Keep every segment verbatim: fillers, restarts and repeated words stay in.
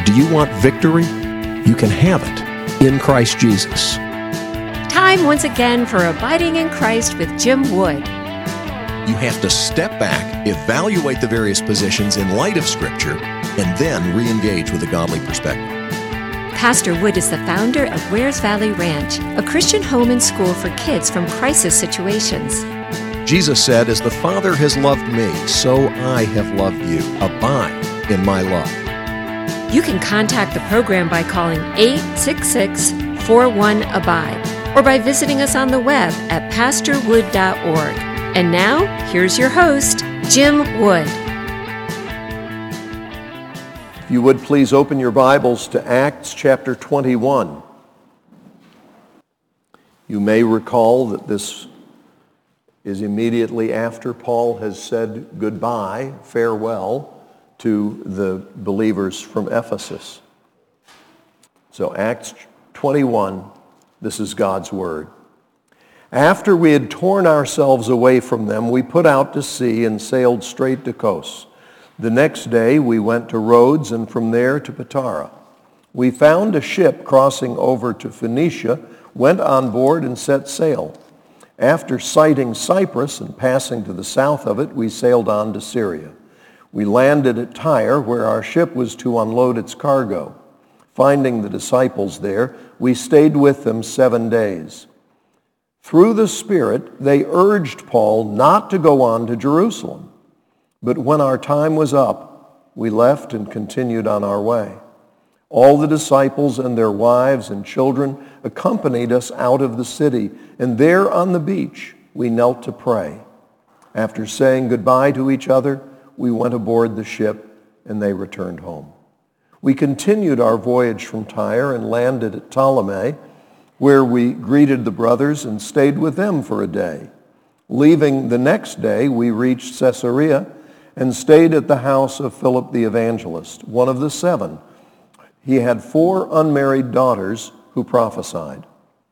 Do you want victory? You can have it in Christ Jesus. Time once again for Abiding in Christ with Jim Wood. You have to step back, evaluate the various positions in light of Scripture, and then re-engage with a godly perspective. Pastor Wood is the founder of Wares Valley Ranch, a Christian home and school for kids from crisis situations. Jesus said, "As the Father has loved me, so I have loved you. Abide in my love." You can contact the program by calling eight six six, four one, A B I D E or by visiting us on the web at pastor wood dot org. And now, here's your host, Jim Wood. If you would please open your Bibles to Acts chapter twenty-one. You may recall that this is immediately after Paul has said goodbye, farewell, to the believers from Ephesus. So Acts twenty-one, this is God's word. After we had torn ourselves away from them, we put out to sea and sailed straight to Kos. The next day we went to Rhodes and from there to Patara. We found a ship crossing over to Phoenicia, went on board and set sail. After sighting Cyprus and passing to the south of it, we sailed on to Syria. We landed at Tyre, where our ship was to unload its cargo. Finding the disciples there, we stayed with them seven days. Through the Spirit, they urged Paul not to go on to Jerusalem. But when our time was up, we left and continued on our way. All the disciples and their wives and children accompanied us out of the city, and there on the beach we knelt to pray. After saying goodbye to each other, we went aboard the ship, and they returned home. We continued our voyage from Tyre and landed at Ptolemy, where we greeted the brothers and stayed with them for a day. Leaving the next day, we reached Caesarea and stayed at the house of Philip the evangelist, one of the seven. He had four unmarried daughters who prophesied.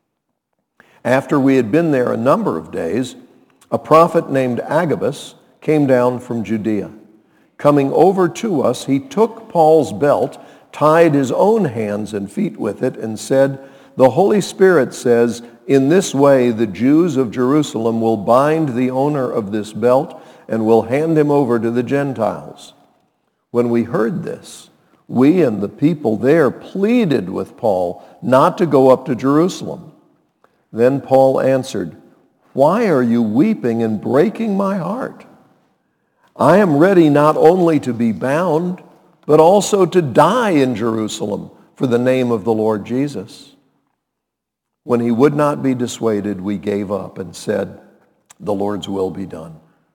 After we had been there a number of days, a prophet named Agabus came down from Judea. Coming over to us, he took Paul's belt, tied his own hands and feet with it, and said, "The Holy Spirit says, in this way the Jews of Jerusalem will bind the owner of this belt and will hand him over to the Gentiles." When we heard this, we and the people there pleaded with Paul not to go up to Jerusalem. Then Paul answered, "Why are you weeping and breaking my heart? I am ready not only to be bound, but also to die in Jerusalem for the name of the Lord Jesus." When he would not be dissuaded, we gave up and said, "The Lord's will be done."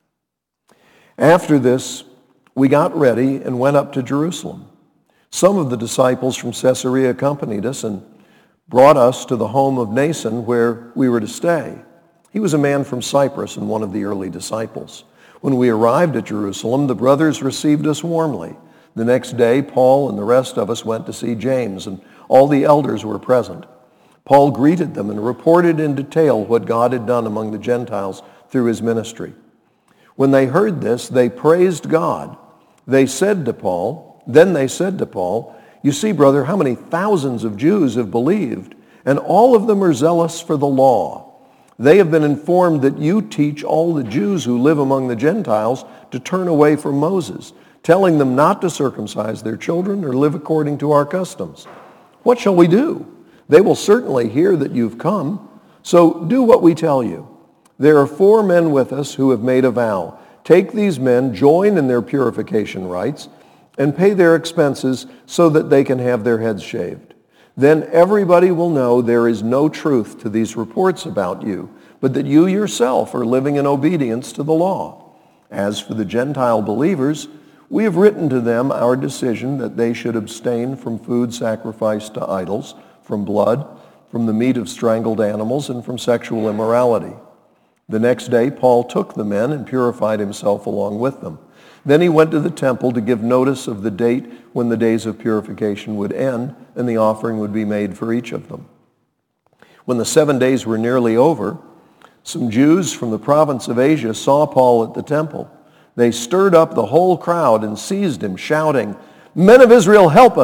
After this, we got ready and went up to Jerusalem. Some of the disciples from Caesarea accompanied us and brought us to the home of Nason, where we were to stay. He was a man from Cyprus and one of the early disciples. When we arrived at Jerusalem, the brothers received us warmly. The next day, Paul and the rest of us went to see James, and all the elders were present. Paul greeted them and reported in detail what God had done among the Gentiles through his ministry. When they heard this, they praised God. They said to Paul, then they said to Paul, "You see, brother, how many thousands of Jews have believed, and all of them are zealous for the law. They have been informed that you teach all the Jews who live among the Gentiles to turn away from Moses, telling them not to circumcise their children or live according to our customs. What shall we do? They will certainly hear that you've come, so do what we tell you. There are four men with us who have made a vow. Take these men, join in their purification rites, and pay their expenses so that they can have their heads shaved. Then everybody will know there is no truth to these reports about you, but that you yourself are living in obedience to the law. As for the Gentile believers, we have written to them our decision that they should abstain from food sacrificed to idols, from blood, from the meat of strangled animals, and from sexual immorality." The next day, Paul took the men and purified himself along with them. Then he went to the temple to give notice of the date when the days of purification would end and the offering would be made for each of them. When the seven days were nearly over, some Jews from the province of Asia saw Paul at the temple. They stirred up the whole crowd and seized him, shouting, "Men of Israel, help us!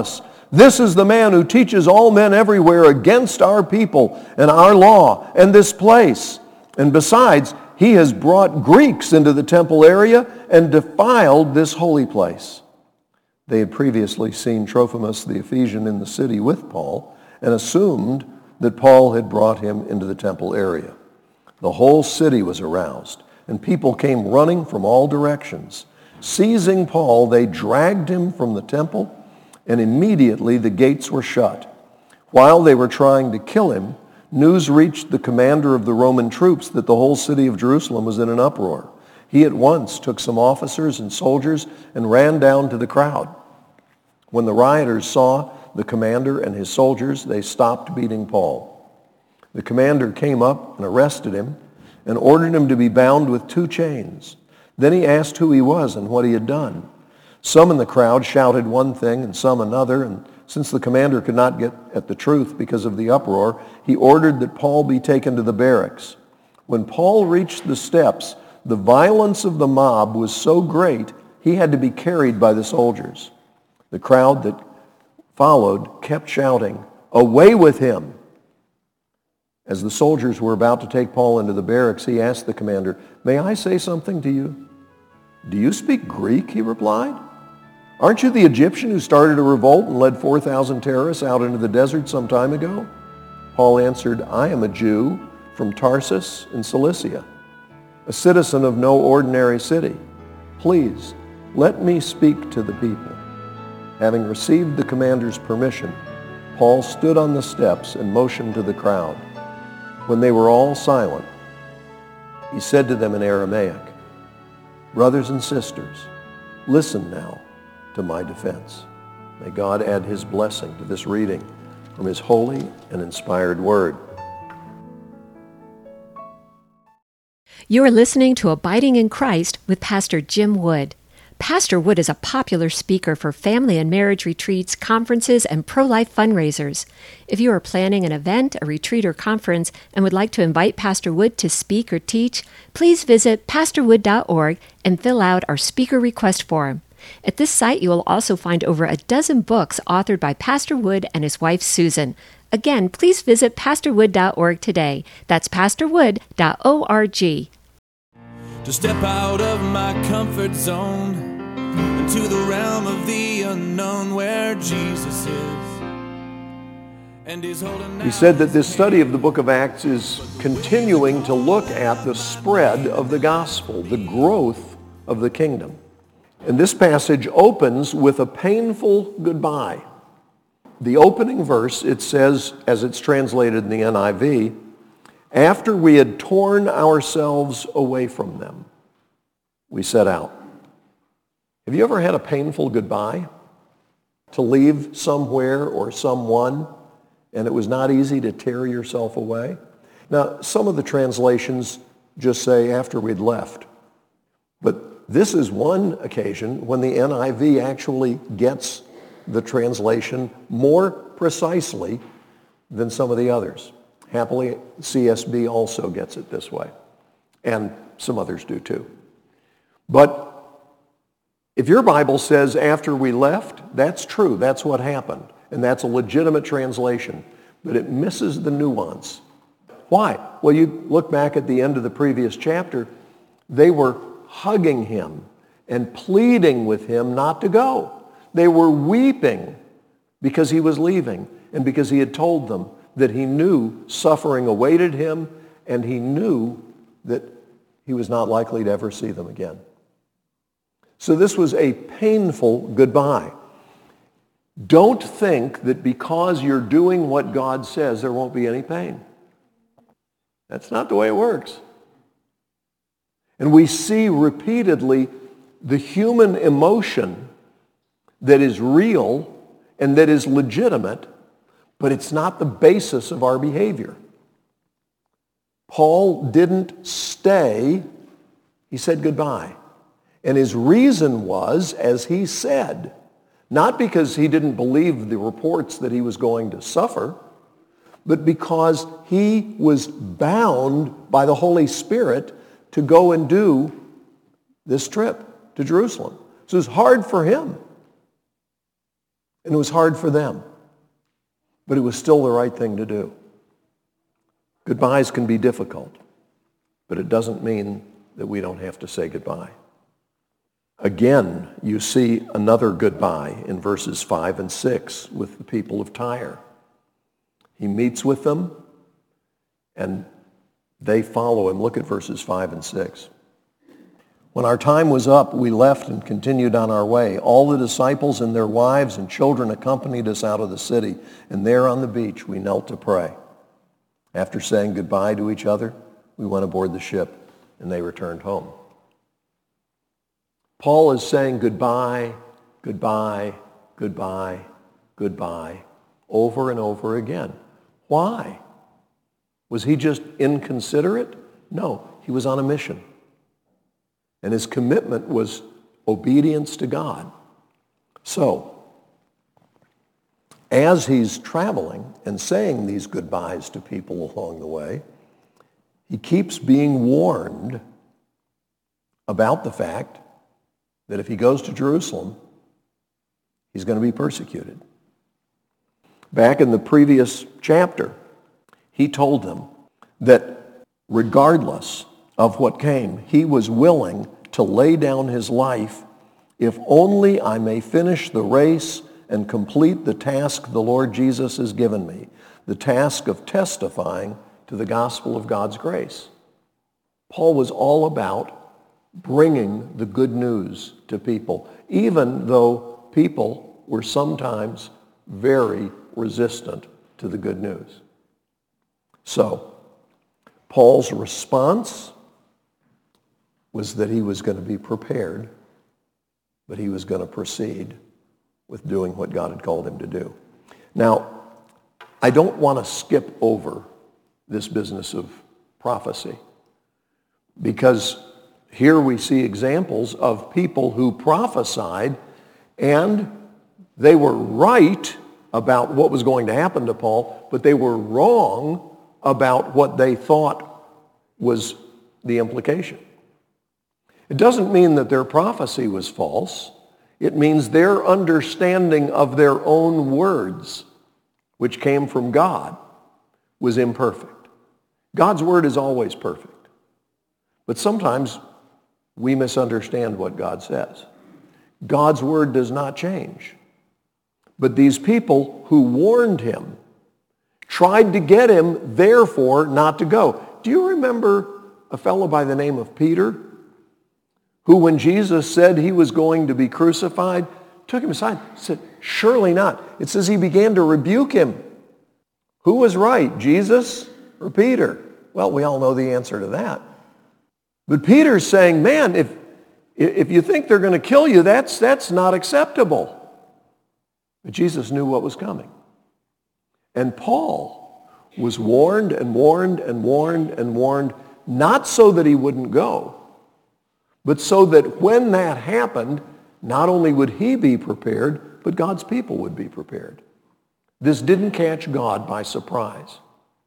This is the man who teaches all men everywhere against our people and our law and this place. And besides, he has brought Greeks into the temple area and defiled this holy place." They had previously seen Trophimus the Ephesian in the city with Paul and assumed that Paul had brought him into the temple area. The whole city was aroused, and people came running from all directions. Seizing Paul, they dragged him from the temple, and immediately the gates were shut. While they were trying to kill him, news reached the commander of the Roman troops that the whole city of Jerusalem was in an uproar. He at once took some officers and soldiers and ran down to the crowd. When the rioters saw the commander and his soldiers, they stopped beating Paul. The commander came up and arrested him and ordered him to be bound with two chains. Then he asked who he was and what he had done. Some in the crowd shouted one thing and some another, and since the commander could not get at the truth because of the uproar, he ordered that Paul be taken to the barracks. When Paul reached the steps, the violence of the mob was so great he had to be carried by the soldiers. The crowd that followed kept shouting, "Away with him!" As the soldiers were about to take Paul into the barracks, he asked the commander, "May I say something to you?" "Do you speak Greek?" he replied. "Aren't you the Egyptian who started a revolt and led four thousand terrorists out into the desert some time ago?" Paul answered, "I am a Jew from Tarsus in Cilicia, a citizen of no ordinary city. Please, let me speak to the people." Having received the commander's permission, Paul stood on the steps and motioned to the crowd. When they were all silent, he said to them in Aramaic, "Brothers and sisters, listen now to my defense." May God add his blessing to this reading from his holy and inspired word. You're listening to Abiding in Christ with Pastor Jim Wood. Pastor Wood is a popular speaker for family and marriage retreats, conferences, and pro-life fundraisers. If you are planning an event, a retreat, or conference and would like to invite Pastor Wood to speak or teach, please visit pastor wood dot org and fill out our speaker request form. At this site, you will also find over a dozen books authored by Pastor Wood and his wife, Susan. Again, please visit pastor wood dot org today. That's pastor wood dot org. To step out of my comfort zone into the realm of the unknown where Jesus is and he's holding. He said that this study of the book of Acts is continuing to look at the spread of the gospel, the growth of the kingdom. And this passage opens with a painful goodbye. The opening verse, it says, as it's translated in the N I V, "After we had torn ourselves away from them, we set out." Have you ever had a painful goodbye? To leave somewhere or someone, and it was not easy to tear yourself away? Now, some of the translations just say after we'd left. But this is one occasion when the N I V actually gets the translation more precisely than some of the others. Happily, C S B also gets it this way, and some others do too. But if your Bible says after we left, that's true. That's what happened, and that's a legitimate translation, but it misses the nuance. Why? Well, you look back at the end of the previous chapter, they were hugging him and pleading with him not to go. They were weeping because he was leaving and because he had told them that he knew suffering awaited him and he knew that he was not likely to ever see them again. So this was a painful goodbye. Don't think that because you're doing what God says, there won't be any pain. That's not the way it works. And we see repeatedly the human emotion that is real and that is legitimate, but it's not the basis of our behavior. Paul didn't stay. He said goodbye. And his reason was, as he said, not because he didn't believe the reports that he was going to suffer, but because he was bound by the Holy Spirit to go and do this trip to Jerusalem. So it was hard for him. And it was hard for them. But it was still the right thing to do. Goodbyes can be difficult, but it doesn't mean that we don't have to say goodbye. Again, you see another goodbye in verses five and six with the people of Tyre. He meets with them, and they follow him. Look at verses five and six. When our time was up, we left and continued on our way. All the disciples and their wives and children accompanied us out of the city, and there on the beach we knelt to pray. After saying goodbye to each other, we went aboard the ship, and they returned home. Paul is saying goodbye, goodbye, goodbye, goodbye, over and over again. Why? Was he just inconsiderate? No, he was on a mission. And his commitment was obedience to God. So, as he's traveling and saying these goodbyes to people along the way, he keeps being warned about the fact that if he goes to Jerusalem, he's going to be persecuted. Back in the previous chapter, he told them that regardless of what came, he was willing to lay down his life if only I may finish the race and complete the task the Lord Jesus has given me, the task of testifying to the gospel of God's grace. Paul was all about bringing the good news to people, even though people were sometimes very resistant to the good news. So, Paul's response was that he was going to be prepared, but he was going to proceed with doing what God had called him to do. Now, I don't want to skip over this business of prophecy, because here we see examples of people who prophesied and they were right about what was going to happen to Paul, but they were wrong about what they thought was the implication. It doesn't mean that their prophecy was false. It means their understanding of their own words, which came from God, was imperfect. God's word is always perfect. But sometimes we misunderstand what God says. God's word does not change. But these people who warned him tried to get him, therefore, not to go. Do you remember a fellow by the name of Peter, who when Jesus said he was going to be crucified, took him aside and said, surely not. It says he began to rebuke him. Who was right, Jesus or Peter? Well, we all know the answer to that. But Peter's saying, man, if, if you think they're going to kill you, that's, that's not acceptable. But Jesus knew what was coming. And Paul was warned and warned and warned and warned, not so that he wouldn't go, but so that when that happened, not only would he be prepared, but God's people would be prepared. This didn't catch God by surprise.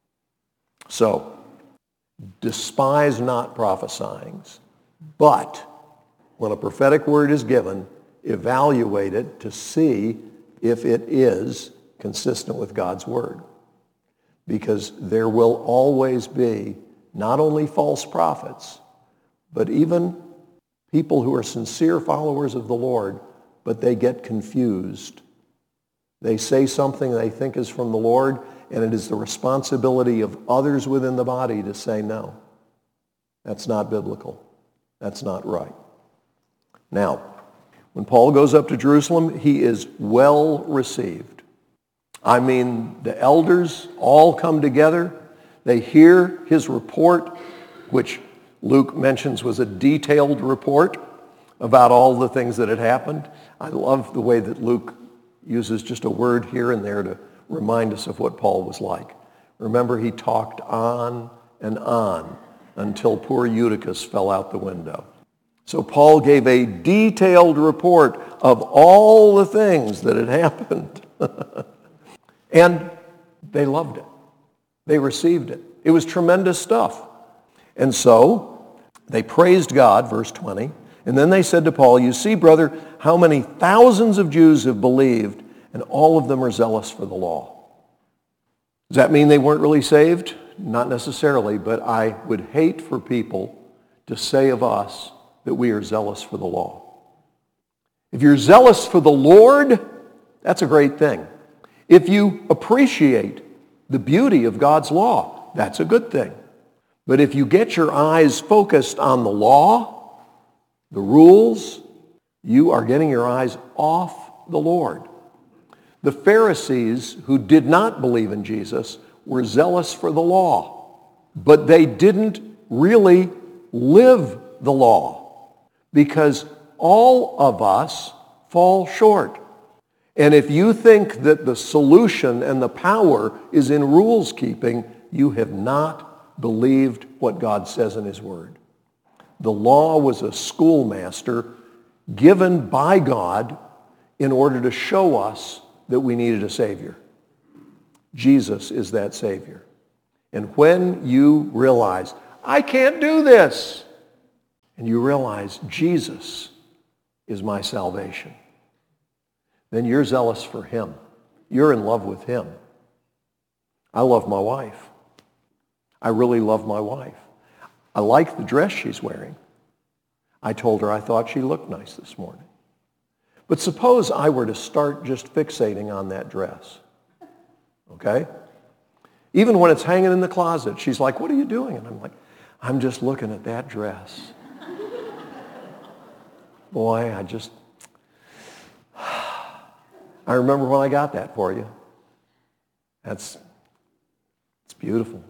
So, despise not prophesying, but when a prophetic word is given, evaluate it to see if it is consistent with God's word. Because there will always be not only false prophets, but even people who are sincere followers of the Lord, but they get confused. They say something they think is from the Lord, and it is the responsibility of others within the body to say, no, that's not biblical. That's not right. Now, when Paul goes up to Jerusalem, he is well received. I mean, the elders all come together. They hear his report, which Luke mentions was a detailed report about all the things that had happened. I love the way that Luke uses just a word here and there to remind us of what Paul was like. Remember, he talked on and on until poor Eutychus fell out the window. So Paul gave a detailed report of all the things that had happened. And they loved it. They received it. It was tremendous stuff. And so they praised God, verse twenty, and then they said to Paul, you see, brother, how many thousands of Jews have believed, And all of them are zealous for the law. Does that mean they weren't really saved? Not necessarily, but I would hate for people to say of us that we are zealous for the law. If you're zealous for the Lord, that's a great thing. If you appreciate the beauty of God's law, that's a good thing. But if you get your eyes focused on the law, the rules, you are getting your eyes off the Lord. The Pharisees, who did not believe in Jesus, were zealous for the law, but they didn't really live the law, because all of us fall short. And if you think that the solution and the power is in rules keeping, you have not believed what God says in his word. The law was a schoolmaster given by God in order to show us that we needed a Savior. Jesus is that Savior. And when you realize, I can't do this, and you realize Jesus is my salvation, then you're zealous for him. You're in love with him. I love my wife. I really love my wife. I like the dress she's wearing. I told her I thought she looked nice this morning. But suppose I were to start just fixating on that dress, okay? Even when it's hanging in the closet, she's like, what are you doing? And I'm like, I'm just looking at that dress. Boy, I just, I remember when I got that for you. That's, it's beautiful.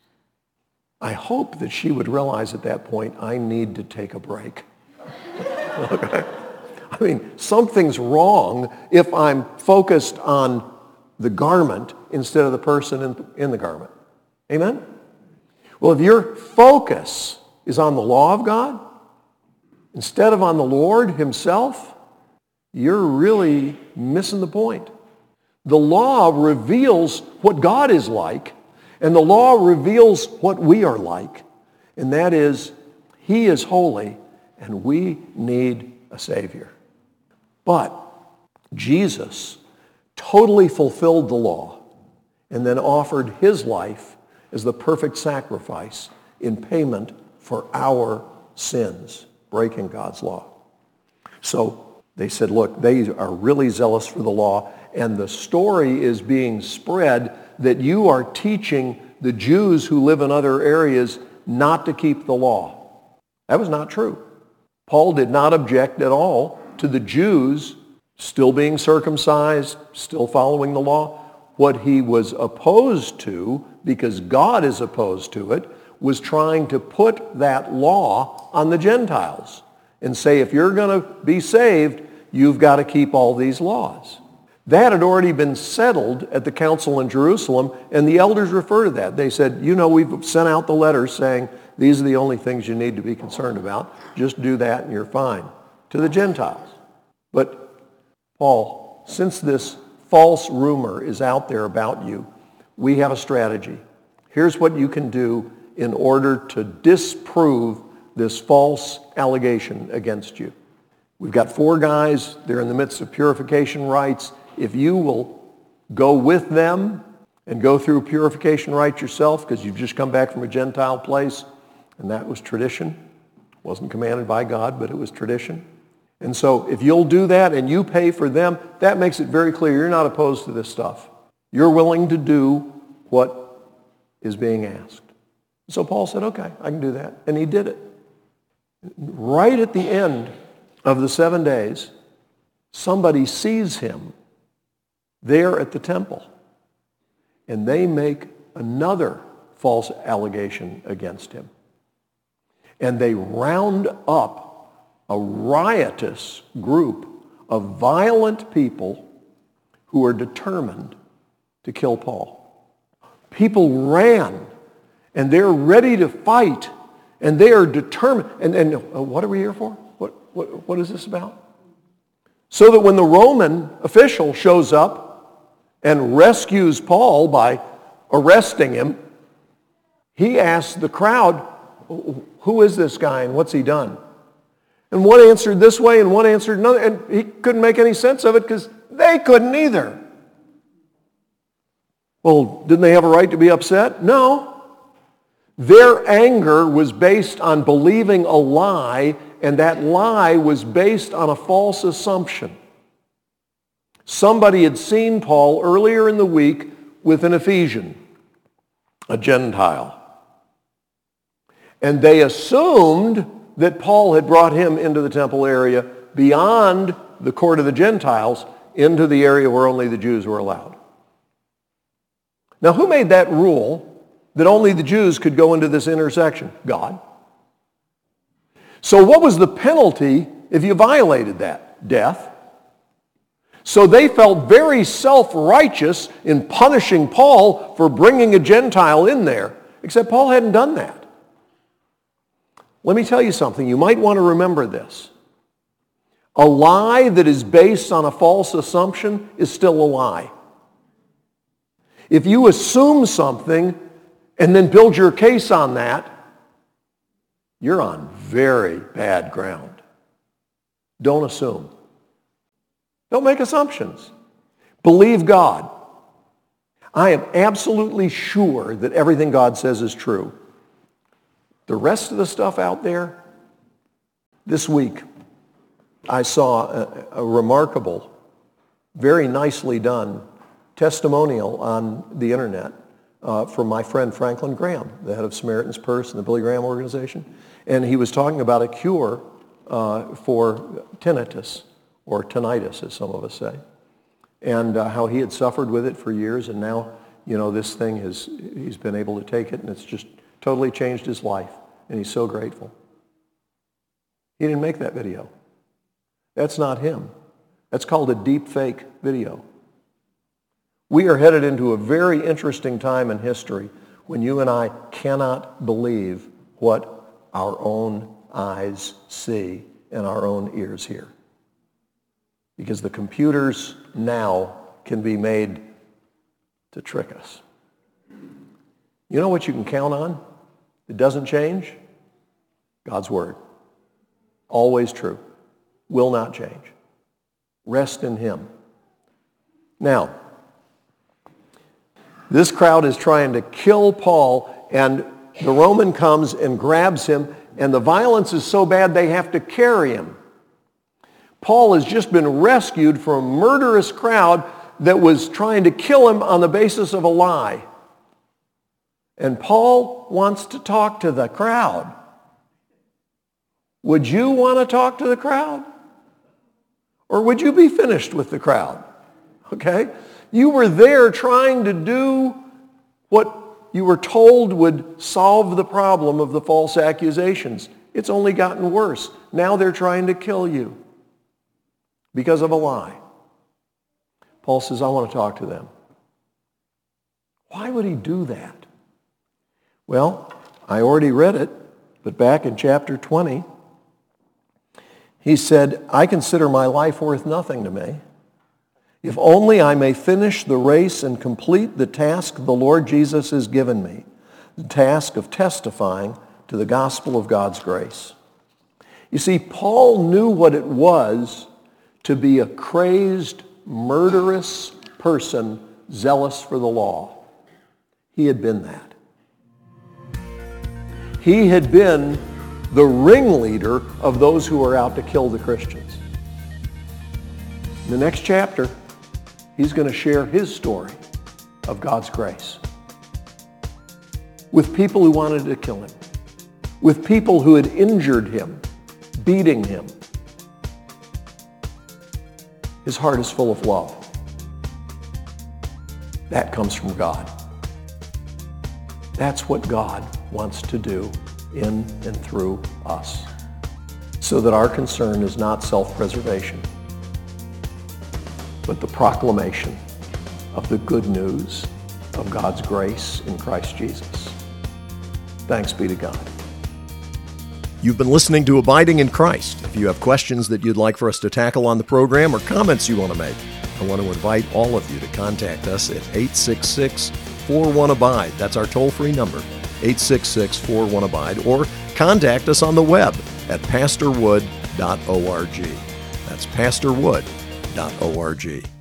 I hope that she would realize at that point, I need to take a break. Okay? I mean, something's wrong if I'm focused on the garment instead of the person in, in the garment. Amen? Well, if your focus is on the law of God instead of on the Lord himself, you're really missing the point. The law reveals what God is like, and the law reveals what we are like, and that is, he is holy, and we need a Savior. But Jesus totally fulfilled the law and then offered his life as the perfect sacrifice in payment for our sins, breaking God's law. So they said, look, they are really zealous for the law, and the story is being spread that you are teaching the Jews who live in other areas not to keep the law. That was not true. Paul did not object at all to the Jews still being circumcised, still following the law. What he was opposed to, because God is opposed to it, was trying to put that law on the Gentiles and say, if you're going to be saved, you've got to keep all these laws. That had already been settled at the council in Jerusalem, and the elders refer to that. They said, you know, we've sent out the letters saying, these are the only things you need to be concerned about. Just do that and you're fine. To the Gentiles. But, Paul, since this false rumor is out there about you, we have a strategy. Here's what you can do in order to disprove this false allegation against you. We've got four guys. They're in the midst of purification rites. If you will go with them and go through purification rites yourself, because you've just come back from a Gentile place, and that was tradition. It wasn't commanded by God, but it was tradition. And so if you'll do that and you pay for them, that makes it very clear you're not opposed to this stuff. You're willing to do what is being asked. So Paul said, okay, I can do that. And he did it. Right at the end of the seven days, somebody sees him there at the temple, and they make another false allegation against him. And they round up a riotous group of violent people who are determined to kill Paul. People ran, and they're ready to fight, and they are determined. And, and uh, what are we here for? What, what, what is this about? So that when the Roman official shows up and rescues Paul by arresting him, he asks the crowd, who is this guy and what's he done? And one answered this way and one answered another, and he couldn't make any sense of it because They couldn't either. Well, didn't they have a right to be upset? No. Their anger was based on believing a lie, and that lie was based on a false assumption. Somebody had seen Paul earlier in the week with an Ephesian, a Gentile. And they assumed that Paul had brought him into the temple area beyond the court of the Gentiles into the area where only the Jews were allowed. Now, who made that rule that only the Jews could go into this intersection? God. So what was the penalty if you violated that? Death. So they felt very self-righteous in punishing Paul for bringing a Gentile in there, except Paul hadn't done that. Let me tell you something. You might want to remember this. A lie that is based on a false assumption is still a lie. If you assume something and then build your case on that, you're on very bad ground. Don't assume. Don't make assumptions. Believe God. I am absolutely sure that everything God says is true. The rest of the stuff out there, this week, I saw a, a remarkable, very nicely done testimonial on the internet uh, from my friend Franklin Graham, the head of Samaritan's Purse and the Billy Graham organization. And he was talking about a cure uh, for tinnitus, or tinnitus, as some of us say, and uh, how he had suffered with it for years, and now, you know, this thing has, he's been able to take it, and it's just totally changed his life, and he's so grateful. He didn't make that video. That's not him. That's called a deep fake video. We are headed into a very interesting time in history when you and I cannot believe what our own eyes see and our own ears hear. Because the computers now can be made to trick us. You know what you can count on? It doesn't change? God's Word. Always true. Will not change. Rest in Him. Now, this crowd is trying to kill Paul, and the Roman comes and grabs him, and the violence is so bad they have to carry him. Paul has just been rescued from a murderous crowd that was trying to kill him on the basis of a lie. And Paul wants to talk to the crowd. Would you want to talk to the crowd? Or would you be finished with the crowd? Okay? You were there trying to do what you were told would solve the problem of the false accusations. It's only gotten worse. Now they're trying to kill you because of a lie. Paul says, I want to talk to them. Why would he do that? Well, I already read it, but back in chapter twenty, he said, I consider my life worth nothing to me, if only I may finish the race and complete the task the Lord Jesus has given me, the task of testifying to the gospel of God's grace. You see, Paul knew what it was to be a crazed, murderous person zealous for the law. He had been that. He had been the ringleader of those who were out to kill the Christians. In the next chapter, he's going to share his story of God's grace with people who wanted to kill him, with people who had injured him, beating him. His heart is full of love. That comes from God. That's what God wants to do in and through us, so that our concern is not self-preservation, but the proclamation of the good news of God's grace in Christ Jesus. Thanks be to God. You've been listening to Abiding in Christ. If you have questions that you'd like for us to tackle on the program or comments you want to make, I want to invite all of you to contact us at eight six six, four one, abide. That's our toll-free number, eight six six, four one, abide, or contact us on the web at pastor wood dot org. That's pastor wood dot org.